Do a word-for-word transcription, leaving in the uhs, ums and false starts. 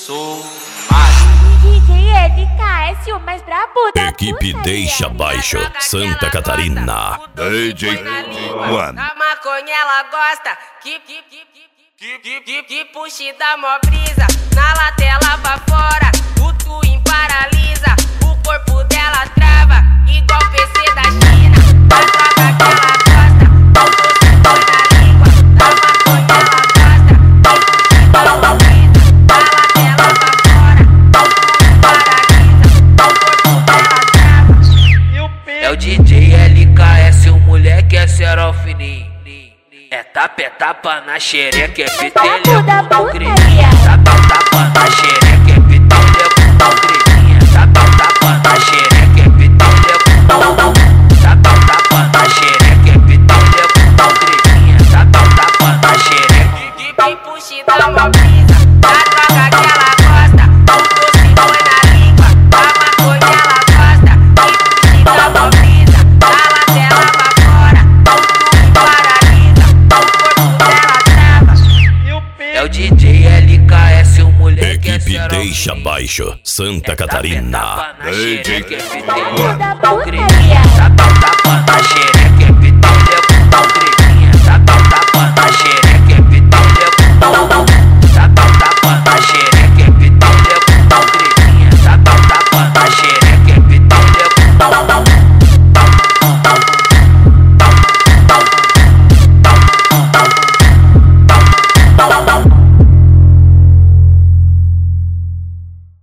sou macho. D J L K S, o mais brabo da Equipe Deixa Baixo, Santa Catarina. D J One. A maconha ela gosta que que que que que que que puxe da mó brisa. Na latela pra fora, o twin paralisa. O corpo dela trava, igual P C da China. A droga que ela gosta, o doce põe na língua. A maconha ela gosta que puxe da mó brisa. Na latela pra fora, o twin paralisa. O corpo dela trava. É o D J L K S, o moleque é cerol fininho. É tapa, é tapa na xereca, é petelha com grelhinha. Tapa, tapa na xereca, é petelha com grelhinha. Tapa, tapa na xereca, é petelha com Tapa, tapa na xereca, é petelha com grelhinha. Tapa, tapa na xereca. Que puxe da mó brisa. A droga que ela gosta, o doce põe na língua. A maconha ela gosta que puxe da mó brisa. Na latela pra fora, o twin paralisa. É o D J L K S, o moleque é Equipe cerol Deixa fininho. Baixo, Santa Catarina. Tapa na xereca, é brabo petelha da com putaria. grelhinha. Tapa, tapa na xereca.